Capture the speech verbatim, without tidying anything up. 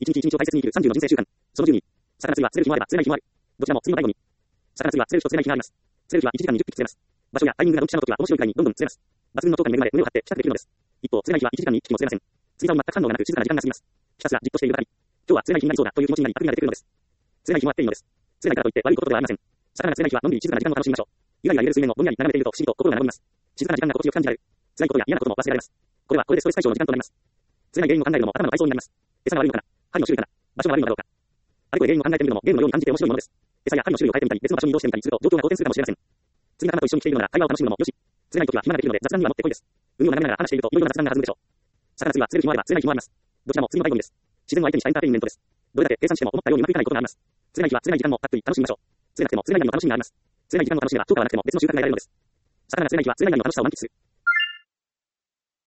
一日一日を大切に生きるさんじゅうの人生習慣。そのじゅうに。魚釣りは釣れる日もあれば釣れない日もある。どちらも釣りの醍醐味。魚釣りは釣れる日と釣れない日があります。釣れる日はいちじかんにじゅっぴき釣れます。場所やタイミングがドンピシャの時は面白いくらいにどんどん釣れます。抜群の効果に恵まれ胸を張ってピタッとできるのです。一方、釣れない日はいちじかんにいっぴきも釣れません。釣り竿も全く反応がなく静かな時間が過ぎます。ひたすらじっとしているばかり。今日は釣れない日になりそうだという気持ちになり、悪意が出てくるのです。釣れない日もあっていいのです。釣れないからといって悪いことではありません。魚が釣れない日はのんびり静かな時間を楽しみましょう。ゆらゆら揺れる水面をぼんやり眺めていると不思議と心が和みます。静かな時間が心地よく感じられる。辛いことや嫌なことも忘れられます。これはこれでストレス解消の時間となります。釣れない原因を考えるのも頭の体操になります。餌が悪いのかな、針の種類かな、場所が悪いのだろうか。あれこれ原因を考えてみるのもゲームのように感じて面白いものです。餌や針の種類を変えてみたり別の場所に移動してみたりすると状況が好転するかもしれません。釣り仲間と一緒に来ているのなら会話を楽しむのもよし。釣れない時は暇ができるので雑談にはもってこいです。海を眺めながら話しているといろいろな雑談が弾むでしょう。魚釣りは釣れる日もあれば釣れない日もあります。どちらも釣りの醍醐味です。自然を相手にしたエンターテインメントです。どれだけ計算しても思ったようにうまくいかないことがあります。釣れない日は釣れない時間もたっぷり楽しみましょう。釣れなくても釣れないなりの楽しみがあります。釣れない時間を楽しめば超過はなくても別の習慣が得られるのです。魚が釣れない日は釣れないなりの楽しさを満喫する。